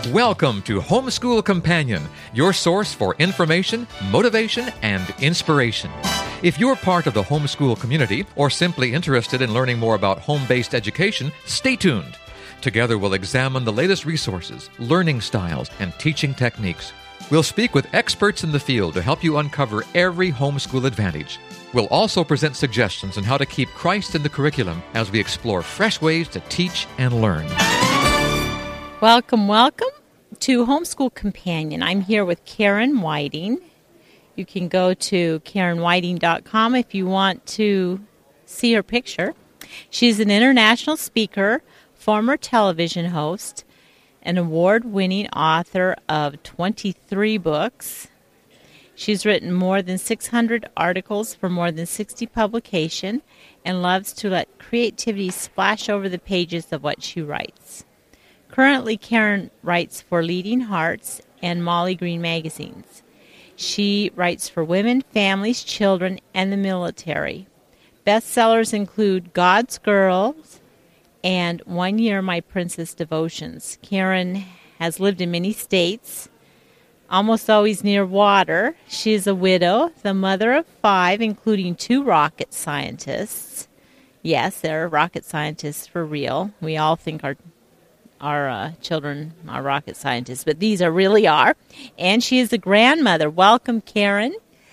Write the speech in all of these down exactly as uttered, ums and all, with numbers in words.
Welcome to Homeschool Companion, your source for information, motivation, and inspiration. If you're part of the homeschool community or simply interested in learning more about home-based education, stay tuned. Together we'll examine the latest resources, learning styles, and teaching techniques. We'll speak with experts in the field to help you uncover every homeschool advantage. We'll also present suggestions on how to keep Christ in the curriculum as we explore fresh ways to teach and learn. Welcome, welcome to Homeschool Companion. I'm here with Karen Whiting. You can go to karen whiting dot com if you want to see her picture. She's an international speaker, former television host, an award-winning author of twenty-three books. She's written more than six hundred articles for more than sixty publications and loves to let creativity splash over the pages of what she writes. Currently, Karen writes for Leading Hearts and Molly Green magazines. She writes for women, families, children, and the military. Bestsellers include God's Girls and One Year My Princess Devotions. Karen has lived in many states, almost always near water. She is a widow, the mother of five, including two rocket scientists. Yes, they're rocket scientists for real. We all think our Our uh, children are rocket scientists, but these are really are. And she is a grandmother. Welcome, Karen.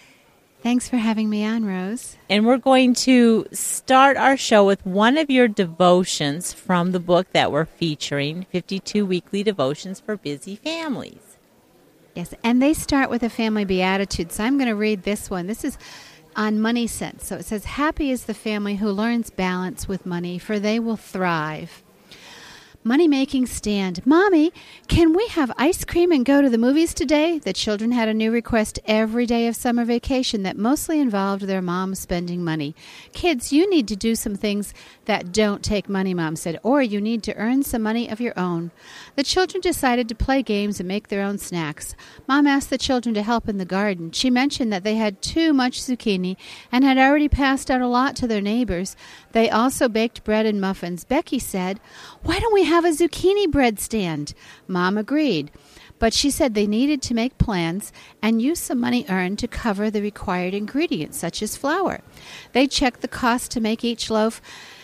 Thanks for having me on, Rose. And we're going to start our show with one of your devotions from the book that we're featuring, fifty-two Weekly Devotions for Busy Families. Yes, and they start with a family beatitude, so I'm going to read this one. This is on money sense. So it says, "Happy is the family who learns balance with money, for they will thrive." Money-making stand. "Mommy, can we have ice cream and go to the movies today?" The children had a new request every day of summer vacation that mostly involved their mom spending money. "Kids, you need to do some things that don't take money," Mom said, "or you need to earn some money of your own." The children decided to play games and make their own snacks. Mom asked the children to help in the garden. She mentioned that they had too much zucchini and had already passed out a lot to their neighbors. They also baked bread and muffins. Becky said, "Why don't we have a zucchini bread stand?" Mom agreed, but she said they needed to make plans and use some money earned to cover the required ingredients, such as flour. They checked the cost to make each loaf,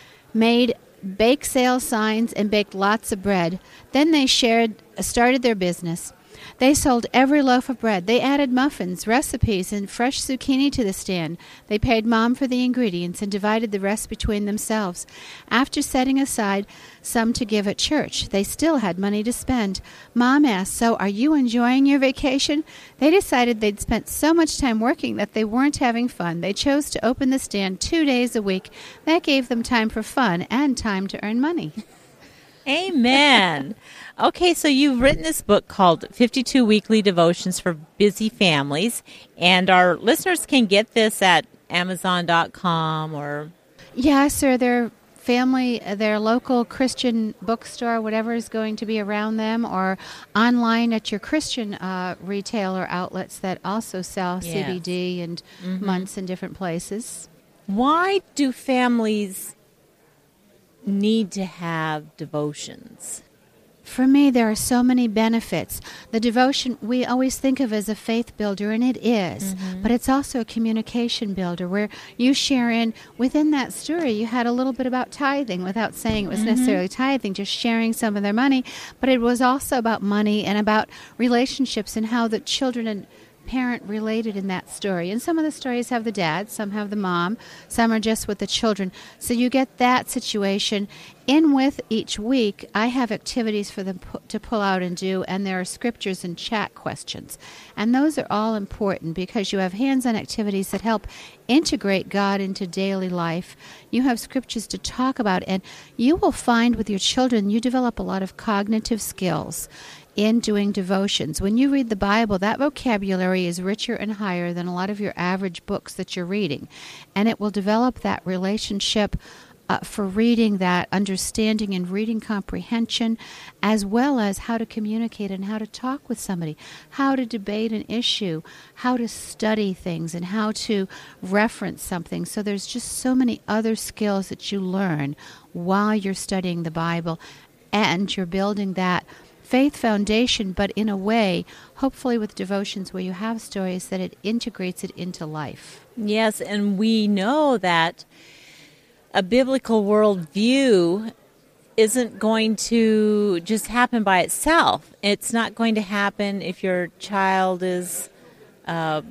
made bake sale signs, and baked lots of bread. Then they shared, started their business. They sold every loaf of bread. They added muffins, recipes, and fresh zucchini to the stand. They paid Mom for the ingredients and divided the rest between themselves. After setting aside some to give at church, they still had money to spend. Mom asked, "So are you enjoying your vacation?" They decided they'd spent so much time working that they weren't having fun. They chose to open the stand two days a week. That gave them time for fun and time to earn money. Amen. Okay, so you've written this book called fifty-two Weekly Devotions for Busy Families, and our listeners can get this at amazon dot com or... Yes, or their family, their local Christian bookstore, whatever is going to be around them, or online at your Christian uh, retailer outlets that also sell Yes. C B D and Mm-hmm. months in different places. Why do families need to have devotions? For me, there are so many benefits. The devotion we always think of as a faith builder, and it is, Mm-hmm. but it's also a communication builder where you share in, within that story, you had a little bit about tithing without saying it was Mm-hmm. necessarily tithing, just sharing some of their money, but it was also about money and about relationships and how the children and parent related in that story. And some of the stories have the dad, some have the mom, some are just with the children. So you get that situation. In with each week, I have activities for them pu- to pull out and do, and there are scriptures and chat questions. And those are all important because you have hands-on activities that help integrate God into daily life. You have scriptures to talk about, and you will find with your children, you develop a lot of cognitive skills in doing devotions. When you read the Bible, that vocabulary is richer and higher than a lot of your average books that you're reading. And it will develop that relationship uh, for reading, that understanding and reading comprehension, as well as how to communicate and how to talk with somebody, how to debate an issue, how to study things, and how to reference something. So there's just so many other skills that you learn while you're studying the Bible, and you're building that faith foundation, but in a way, hopefully with devotions where you have stories, that it integrates it into life. Yes, and we know that a biblical worldview isn't going to just happen by itself. It's not going to happen if your child is, uh,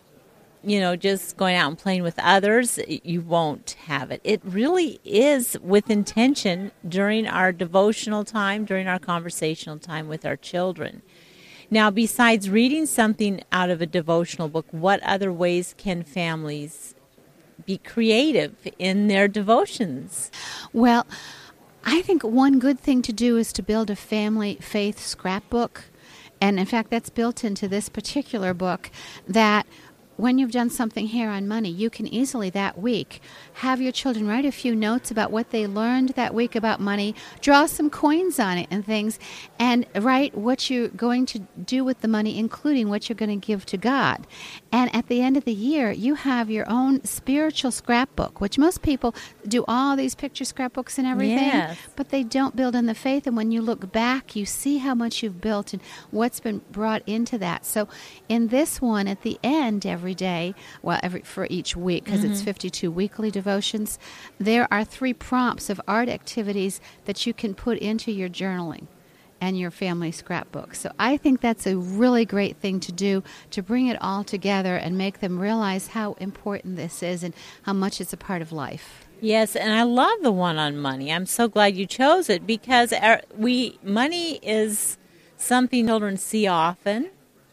you know, just going out and playing with others. You won't have it. It really is with intention during our devotional time, during our conversational time with our children. Now, besides reading something out of a devotional book, what other ways can families be creative in their devotions? Well, I think one good thing to do is to build a family faith scrapbook. And in fact, that's built into this particular book, that when you've done something here on money, you can easily that week have your children write a few notes about what they learned that week about money, draw some coins on it and things, and write what you're going to do with the money, including what you're going to give to God. And at the end of the year, you have your own spiritual scrapbook, which most people do all these picture scrapbooks and everything, yes. but they don't build in the faith. And when you look back, you see how much you've built and what's been brought into that. So in this one, at the end, every day, well, every for each week, because mm-hmm. it's fifty-two weekly devotions, there are three prompts of art activities that you can put into your journaling and your family scrapbook. So I think that's a really great thing to do, to bring it all together and make them realize how important this is and how much it's a part of life. Yes, and I love the one on money. I'm so glad you chose it, because our, we money is something children see often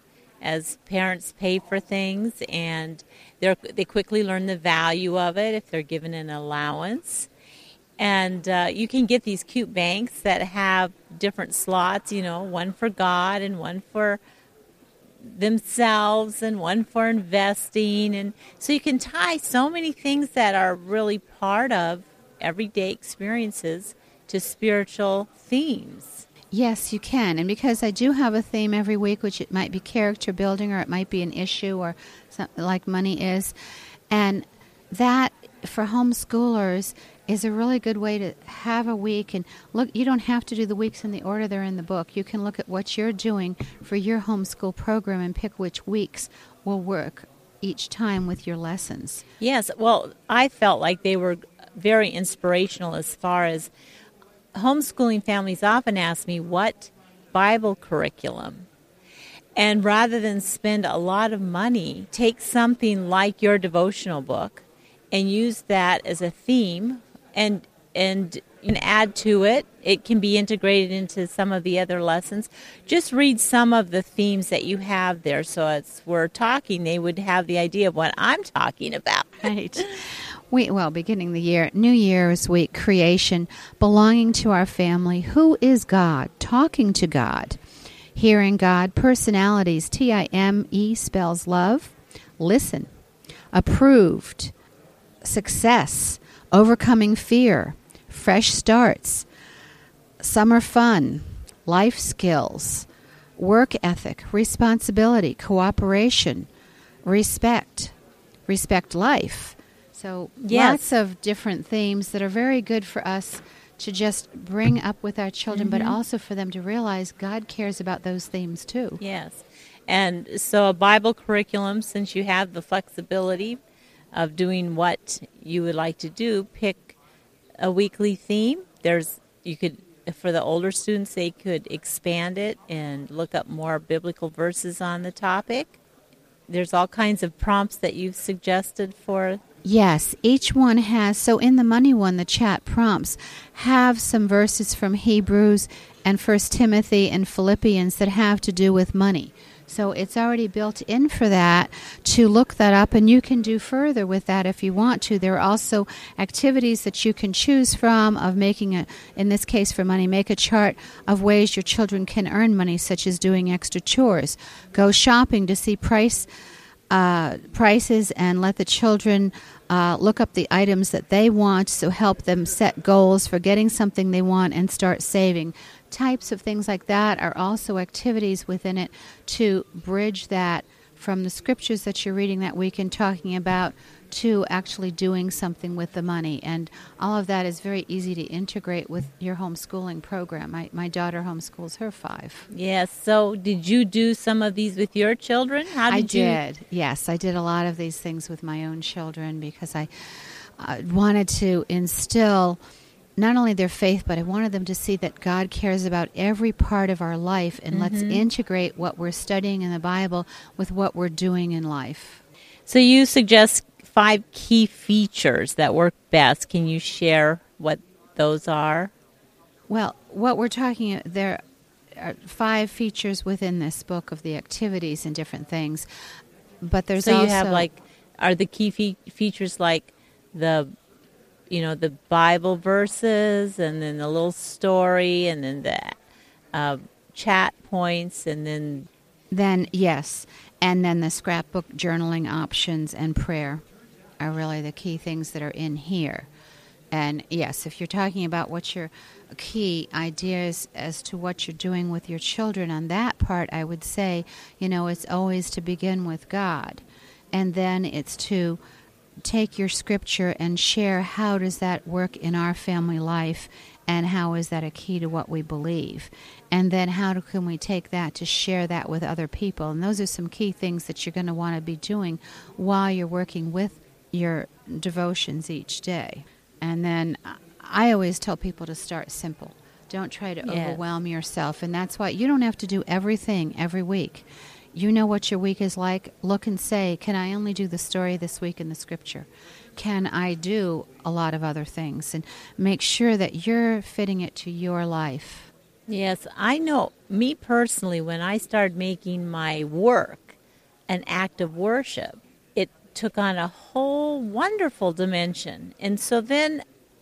as parents pay for things, and they they quickly learn the value of it if they're given an allowance. And uh, you can get these cute banks that have different slots, you know, one for God and one for themselves and one for investing. And so you can tie so many things that are really part of everyday experiences to spiritual themes. Yes, you can. And because I do have a theme every week, which it might be character building, or it might be an issue, or something like money is. And that, for homeschoolers, is a really good way to have a week. And look, you don't have to do the weeks in the order they're in the book. You can look at what you're doing for your homeschool program and pick which weeks will work each time with your lessons. Yes, well, I felt like they were very inspirational as far as homeschooling families often ask me, what Bible curriculum? And rather than spend a lot of money, take something like your devotional book and use that as a theme and and and add to it. It can be integrated into some of the other lessons. Just read some of the themes that you have there, so as we're talking, they would have the idea of what I'm talking about. Right. We, well, beginning the year, New Year's week, creation, belonging to our family. Who is God? Talking to God. Hearing God. Personalities. T I M E spells love. Listen. Approved. Success. Overcoming fear. Fresh starts. Summer fun. Life skills. Work ethic. Responsibility. Cooperation. Respect. Respect life. So yes. Lots of different themes that are very good for us to just bring up with our children, mm-hmm. but also for them to realize God cares about those themes too. Yes. And so a Bible curriculum, since you have the flexibility of doing what you would like to do, pick a weekly theme. There's you could for the older students, they could expand it and look up more biblical verses on the topic. There's all kinds of prompts that you've suggested for. Yes, each one has, so in the money one, the chat prompts have some verses from Hebrews and First Timothy and Philippians that have to do with money. So it's already built in for that to look that up, and you can do further with that if you want to. There are also activities that you can choose from of making a, in this case for money, make a chart of ways your children can earn money, such as doing extra chores. Go shopping to see price uh, prices and let the children uh, look up the items that they want, so help them set goals for getting something they want and start saving. Types of things like that are also activities within it to bridge that from the scriptures that you're reading that week and talking about to actually doing something with the money. And all of that is very easy to integrate with your homeschooling program. My, my daughter homeschools her five. Yes. So did you do some of these with your children? How did I you? did. Yes, I did a lot of these things with my own children because I uh, wanted to instill not only their faith, but I wanted them to see that God cares about every part of our life, and mm-hmm. let's integrate what we're studying in the Bible with what we're doing in life. So you suggest five key features that work best. Can you share what those are? Well, what we're talking, there are five features within this book of the activities and different things, but there's so also... you have like, are the key fe- features like the... you know, the Bible verses, and then the little story, and then the uh, chat points, and then... Then, yes. And then the scrapbook journaling options and prayer are really the key things that are in here. And, yes, if you're talking about what your key ideas as to what you're doing with your children on that part, I would say, you know, it's always to begin with God. And then it's to take your scripture and share how does that work in our family life, and how is that a key to what we believe, and then how do, can we take that to share that with other people. And those are some key things that you're going to want to be doing while you're working with your devotions each day. And then I always tell people to start simple. Don't try to yes. overwhelm yourself, and that's why you don't have to do everything every week. You know what your week is like. Look and say, can I only do the story this week in the scripture? Can I do a lot of other things? And make sure that you're fitting it to your life. Yes, I know. Me personally, when I started making my work an act of worship, it took on a whole wonderful dimension. And so then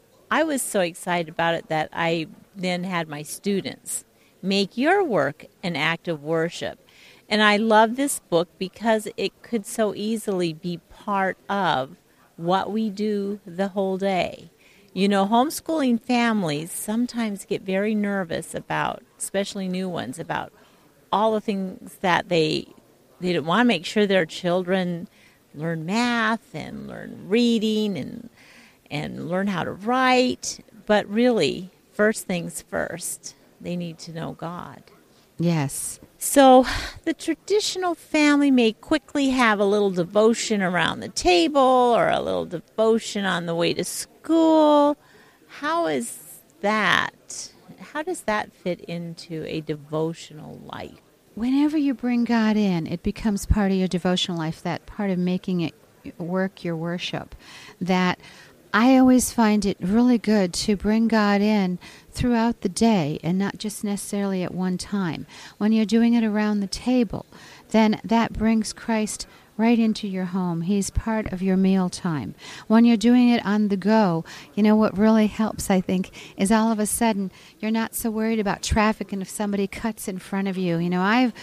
I was so excited about it that I then had my students make your work an act of worship. And I love this book because it could so easily be part of what we do the whole day. You know, homeschooling families sometimes get very nervous about, especially new ones, about all the things that they they want to make sure their children learn math and learn reading and and learn how to write. But really, first things first, they need to know God. Yes. So the traditional family may quickly have a little devotion around the table or a little devotion on the way to school. How is that? How does that fit into a devotional life? Whenever you bring God in, it becomes part of your devotional life, that part of making it work your worship. That I always find it really good to bring God in throughout the day and not just necessarily at one time. When you're doing it around the table, then that brings Christ right into your home. He's part of your meal time. When you're doing it on the go, you know what really helps, I think, is all of a sudden you're not so worried about traffic and if somebody cuts in front of you. You know, I've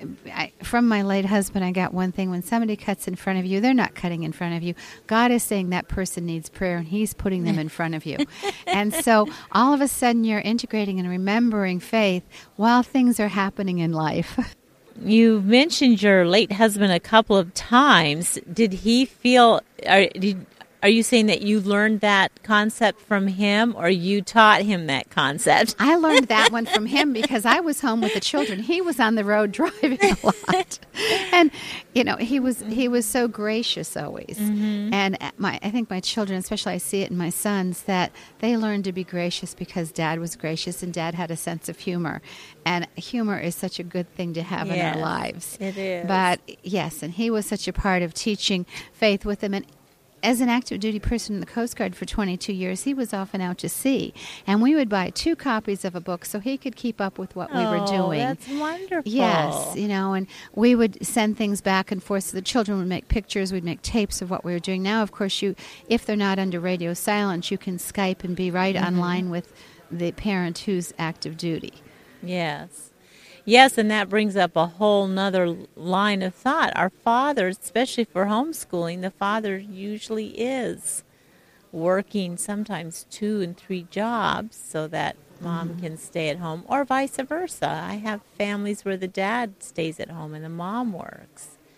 I, from my late husband, I got one thing: when somebody cuts in front of you, they're not cutting in front of you. God is saying that person needs prayer, and He's putting them in front of you. And so all of a sudden you're integrating and remembering faith while things are happening in life. You mentioned your late husband a couple of times. Did he feel, are, did, are you saying that you learned that concept from him, or you taught him that concept? I learned that one from him because I was home with the children. He was on the road driving a lot. And, you know, he was he was so gracious always. Mm-hmm. And my I think my children, especially I see it in my sons, that they learned to be gracious because Dad was gracious and Dad had a sense of humor. And humor is such a good thing to have yes, in our lives. It is. But, yes, and he was such a part of teaching faith with them. And as an active duty person in the Coast Guard for twenty-two years, he was often out to sea. And we would buy two copies of a book so he could keep up with what oh, we were doing. That's wonderful. Yes, you know, and we would send things back and forth. So the children would make pictures, we'd make tapes of what we were doing. Now, of course, you, if they're not under radio silence, you can Skype and be right mm-hmm. online with the parent who's active duty. Yes. Yes, and that brings up a whole nother line of thought. Our fathers, especially for homeschooling, the father usually is working sometimes two and three jobs so that mom mm-hmm. can stay at home, or vice versa. I have families where the dad stays at home and the mom works.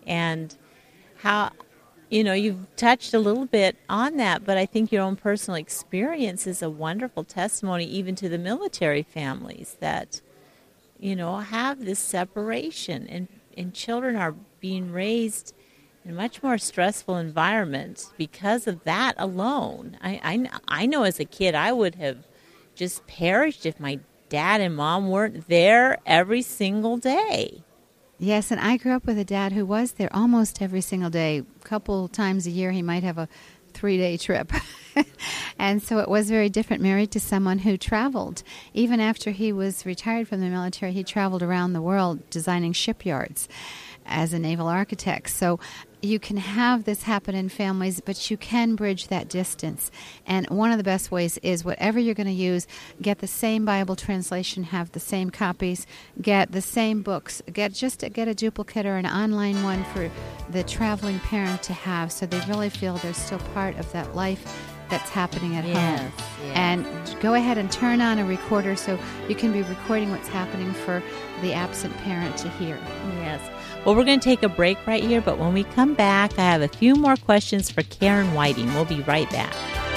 and how, you know, you've touched a little bit on that, but I think your own personal experience is a wonderful testimony even to the military families that, you know, have this separation, and, and children are being raised in a much more stressful environment because of that alone. I, I, I know as a kid I would have just perished if my dad and mom weren't there every single day. Yes, and I grew up with a dad who was there almost every single day. A couple times a year he might have a three-day trip. And so it was very different, married to someone who traveled. Even after he was retired from the military, he traveled around the world designing shipyards as a naval architect. So you can have this happen in families, but you can bridge that distance. And one of the best ways is whatever you're going to use, get the same Bible translation, have the same copies, get the same books, get just to get a duplicate or an online one for the traveling parent to have, so they really feel they're still part of that life that's happening at yes, home. Yes. And go ahead and turn on a recorder so you can be recording what's happening for the absent parent to hear. Yes. Well, we're going to take a break right here, but when we come back, I have a few more questions for Karen Whiting. We'll be right back.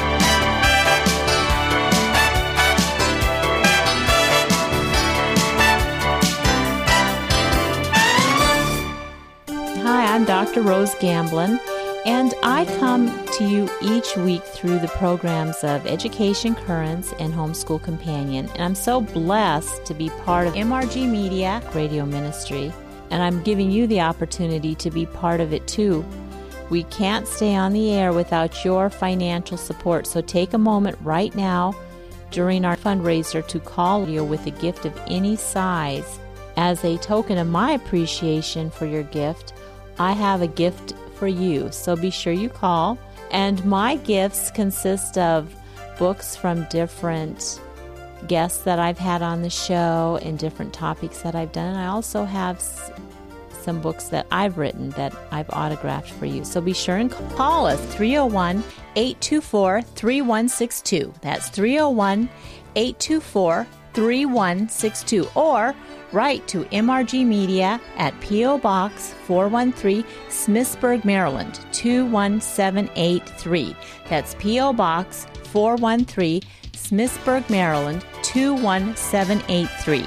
Hi, I'm Doctor Rose Gamblin, and I come to you each week through the programs of Education Currents and Homeschool Companion, and I'm so blessed to be part of M R G Media Radio Ministry. And I'm giving you the opportunity to be part of it too. We can't stay on the air without your financial support, so take a moment right now during our fundraiser to call you with a gift of any size. As a token of my appreciation for your gift, I have a gift for you, so be sure you call. And my gifts consist of books from different guests that I've had on the show and different topics that I've done. And I also have s- some books that I've written that I've autographed for you. So be sure and call us, three oh one, eight two four, three one six two. That's three oh one, eight two four, three one six two. Or write to M R G Media at P O. Box four one three, Smithsburg, Maryland, two one seven eight three. That's P O. Box four one three, Smithsburg, Maryland, two one seven eight three.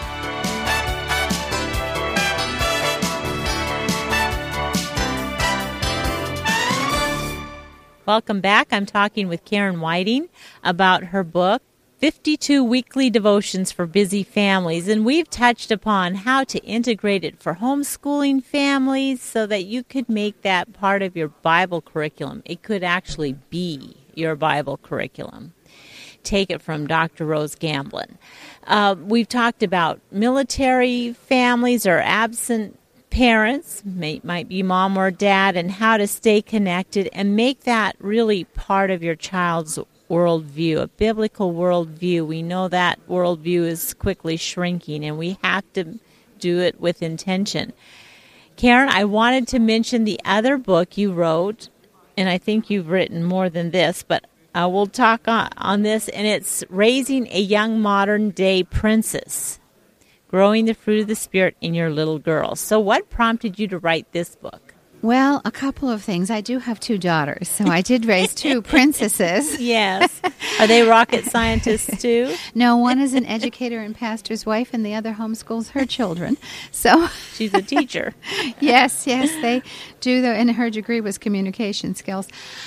Welcome back. I'm talking with Karen Whiting about her book, fifty-two Weekly Devotions for Busy Families. And we've touched upon how to integrate it for homeschooling families so that you could make that part of your Bible curriculum. It could actually be your Bible curriculum. Take it from Doctor Rose Gamblin. Uh, we've talked about military families or absent parents, may, might be mom or dad, and how to stay connected and make that really part of your child's worldview, a biblical worldview. We know that worldview is quickly shrinking, and we have to do it with intention. Karen, I wanted to mention the other book you wrote, and I think you've written more than this, but Uh, we'll talk on, on this, and it's Raising a Young Modern-Day Princess, Growing the Fruit of the Spirit in Your Little Girl. So what prompted you to write this book? Well, a couple of things. I do have two daughters, so I did raise two princesses. Yes. Are they rocket scientists too? No, one is an educator and pastor's wife, and the other homeschools her children. So she's a teacher. Yes, yes, they do. The, and her degree was communication skills.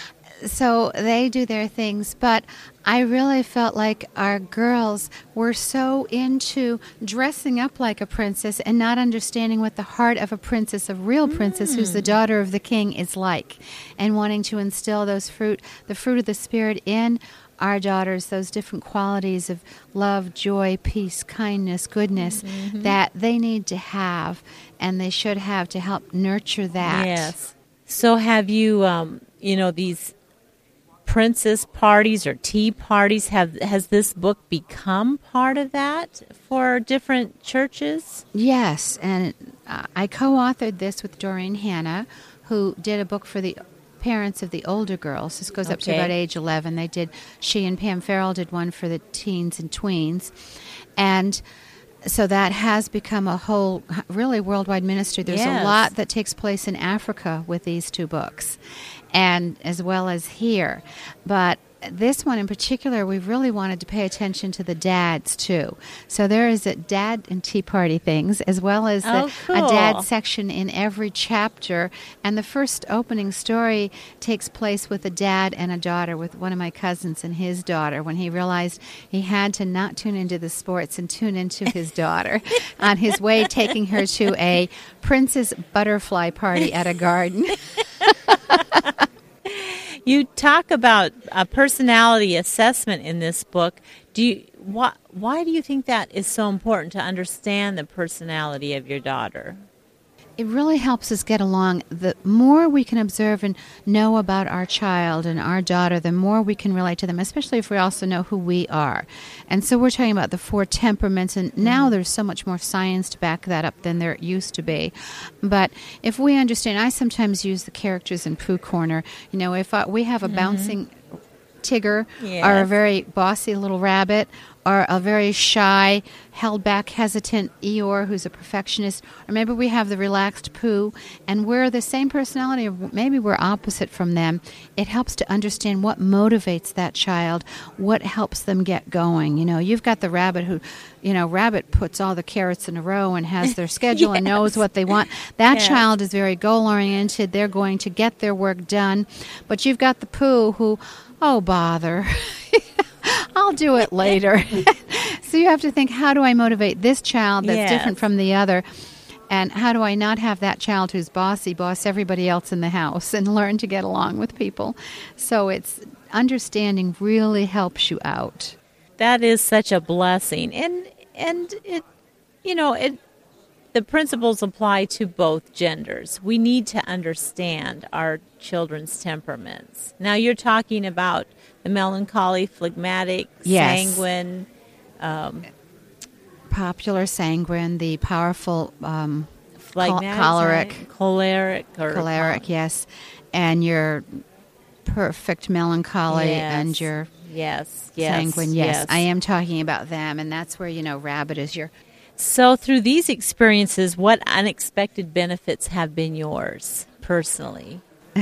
So they do their things, but I really felt like our girls were so into dressing up like a princess and not understanding what the heart of a princess, a real princess mm. who's the daughter of the king, is like, and wanting to instill those fruit, the fruit of the Spirit in our daughters, those different qualities of love, joy, peace, kindness, goodness mm-hmm. that they need to have and they should have to help nurture that. Yes. So have you, um, you know, these princess parties or tea parties, have has this book become part of that for different churches? Yes, and uh, I co-authored this with Doreen Hanna, who did a book for the parents of the older girls. This goes up okay. to about age eleven. They did, she and Pam Farrell did one for the teens and tweens. And so that has become a whole, really worldwide ministry. There's Yes. a lot that takes place in Africa with these two books, and as well as here. But this one in particular, we really wanted to pay attention to the dads, too. So there is a dad and tea party things, as well as the, Oh, cool. a dad section in every chapter. And the first opening story takes place with a dad and a daughter, with one of my cousins and his daughter, when he realized he had to not tune into the sports and tune into his daughter on his way taking her to a princess butterfly party at a garden. You talk about a personality assessment in this book. Do you why, why do you think that is so important to understand the personality of your daughter? It really helps us get along. The more we can observe and know about our child and our daughter, the more we can relate to them, especially if we also know who we are. And so we're talking about the four temperaments, and now there's so much more science to back that up than there used to be. But if we understand, I sometimes use the characters in Pooh Corner. You know, if I, we have a bouncing Tigger, Yes. or a very bossy little rabbit, or a very shy, held-back, hesitant Eeyore who's a perfectionist, or maybe we have the relaxed Pooh, and we're the same personality, or maybe we're opposite from them. It helps to understand what motivates that child, what helps them get going. You know, you've got the rabbit who, you know, rabbit puts all the carrots in a row and has their schedule and knows what they want. That Yes. child is very goal-oriented. They're going to get their work done. But you've got the Pooh who, oh, bother. I'll do it later. So you have to think, how do I motivate this child that's Yes. different from the other? And how do I not have that child who's bossy, boss everybody else in the house, and learn to get along with people? So it's understanding really helps you out. That is such a blessing. And and it you know, it the principles apply to both genders. We need to understand our children's temperaments. Now you're talking about the melancholy, phlegmatic, Yes. sanguine, um, Popular, sanguine, the powerful, um, phlegmatic, choleric. choleric, or choleric, yes, and your perfect melancholy Yes. and your yes, yes, sanguine. Yes, I am talking about them, and that's where, you know, rabbit is your. So through these experiences, what unexpected benefits have been yours personally?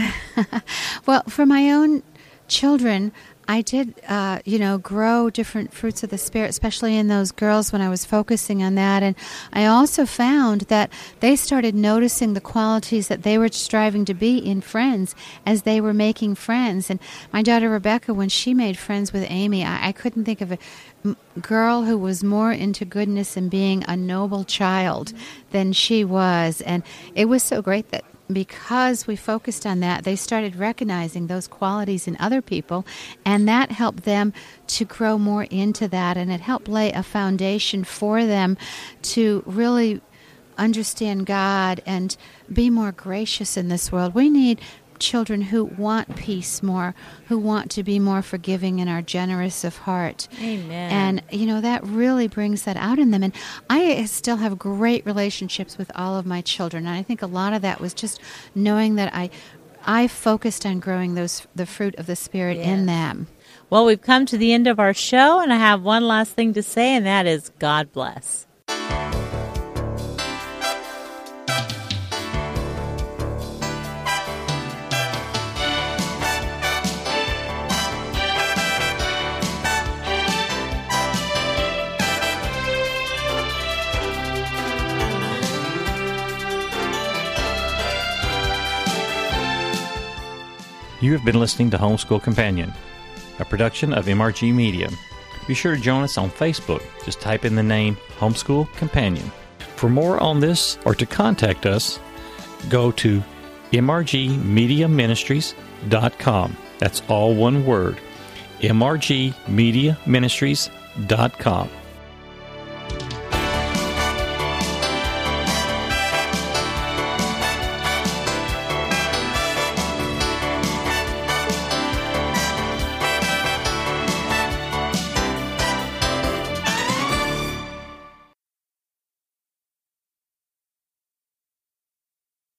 Well, for my own children, I did, uh, you know, grow different fruits of the Spirit, especially in those girls when I was focusing on that. And I also found that they started noticing the qualities that they were striving to be in friends as they were making friends. And my daughter Rebecca, when she made friends with Amy, I, I couldn't think of a m- girl who was more into goodness and being a noble child than she was. And it was so great that because we focused on that, they started recognizing those qualities in other people, and that helped them to grow more into that, and it helped lay a foundation for them to really understand God and be more gracious in this world. We need children who want peace more, who want to be more forgiving and are generous of heart. Amen. And, you know, that really brings that out in them. And I still have great relationships with all of my children. And I think a lot of that was just knowing that I I focused on growing those the fruit of the Spirit Yes. in them. Well, we've come to the end of our show, and I have one last thing to say, and that is God bless. You have been listening to Homeschool Companion, a production of M R G Media. Be sure to join us on Facebook. Just type in the name Homeschool Companion. For more on this or to contact us, go to m r g media ministries dot com. That's all one word, m r g media ministries dot com.